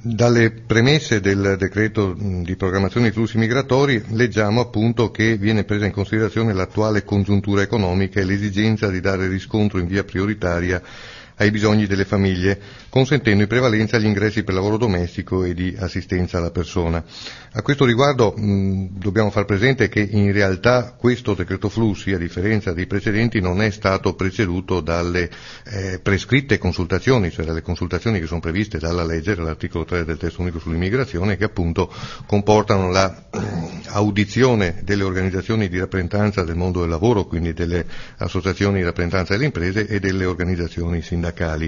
Dalle premesse del decreto di programmazione dei flussi migratori leggiamo appunto che viene presa in considerazione l'attuale congiuntura economica e l'esigenza di dare riscontro in via prioritaria ai bisogni delle famiglie, consentendo in prevalenza gli ingressi per lavoro domestico e di assistenza alla persona. A questo riguardo dobbiamo far presente che in realtà questo decreto flussi, a differenza dei precedenti, non è stato preceduto dalle prescritte consultazioni, cioè dalle consultazioni che sono previste dalla legge, dall'articolo 3 del testo unico sull'immigrazione, che appunto comportano la audizione delle organizzazioni di rappresentanza del mondo del lavoro, quindi delle associazioni di rappresentanza delle imprese e delle organizzazioni sindacali.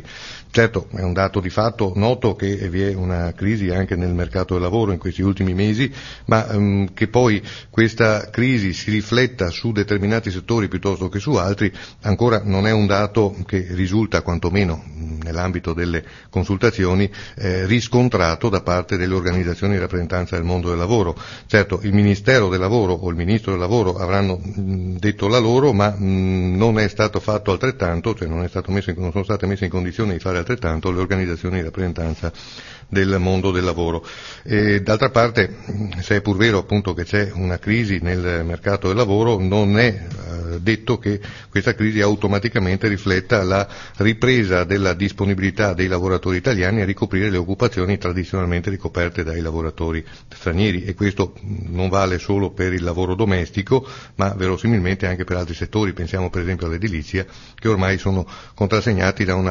Certo, è un dato di fatto noto che vi è una crisi anche nel mercato del lavoro in questi ultimi mesi, ma che poi questa crisi si rifletta su determinati settori piuttosto che su altri ancora non è un dato che risulta, quantomeno nell'ambito delle consultazioni, riscontrato da parte delle organizzazioni di rappresentanza del mondo del lavoro. Certo, il Ministero del Lavoro o il Ministro del Lavoro avranno detto la loro, ma non è stato fatto altrettanto, cioè non sono state messe in condizione di fare altrettanto le organizzazioni di rappresentanza del mondo del lavoro. D'altra parte, se è pur vero appunto che c'è una crisi nel mercato del lavoro, non è detto che questa crisi automaticamente rifletta la ripresa della disponibilità dei lavoratori italiani a ricoprire le occupazioni tradizionalmente ricoperte dai lavoratori stranieri, e questo non vale solo per il lavoro domestico, ma verosimilmente anche per altri settori. Pensiamo per esempio all'edilizia, che ormai sono contrassegnati da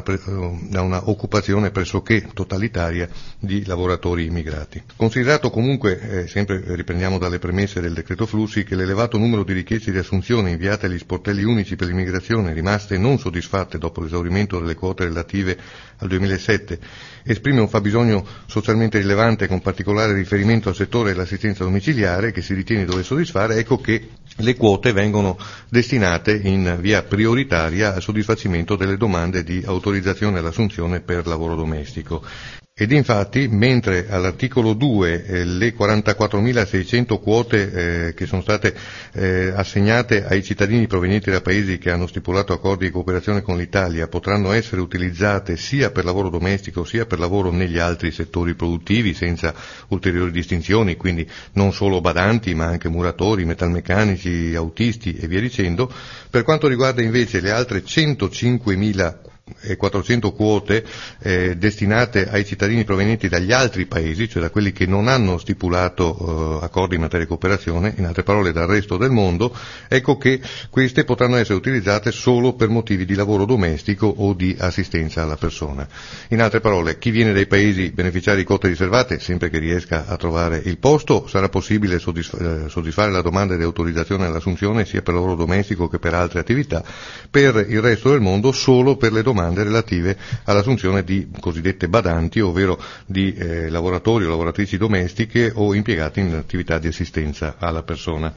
una occupazione pressoché totalitaria di lavoratori immigrati. Considerato comunque, sempre riprendiamo dalle premesse del decreto flussi, che l'elevato numero di richieste di assunzione inviate agli sportelli unici per l'immigrazione, rimaste non soddisfatte dopo l'esaurimento delle quote relative al 2007, esprime un fabbisogno socialmente rilevante con particolare riferimento al settore dell'assistenza domiciliare che si ritiene dover soddisfare, ecco che le quote vengono destinate in via prioritaria al soddisfacimento delle domande di autorizzazione all'assunzione per lavoro domestico. Ed infatti, mentre all'articolo 2 le 44.600 quote che sono state assegnate ai cittadini provenienti da paesi che hanno stipulato accordi di cooperazione con l'Italia potranno essere utilizzate sia per lavoro domestico sia per lavoro negli altri settori produttivi senza ulteriori distinzioni, quindi non solo badanti ma anche muratori, metalmeccanici, autisti e via dicendo, per quanto riguarda invece le altre 105.400 quote destinate ai cittadini provenienti dagli altri paesi, cioè da quelli che non hanno stipulato accordi in materia di cooperazione, in altre parole dal resto del mondo, ecco che queste potranno essere utilizzate solo per motivi di lavoro domestico o di assistenza alla persona. In altre parole, chi viene dai paesi beneficiari di quote riservate, sempre che riesca a trovare il posto, sarà possibile soddisfare la domanda di autorizzazione all'assunzione sia per lavoro domestico che per altre attività. Per il resto del mondo solo per le domande relative all'assunzione di cosiddette badanti, ovvero di lavoratori o lavoratrici domestiche o impiegati in attività di assistenza alla persona.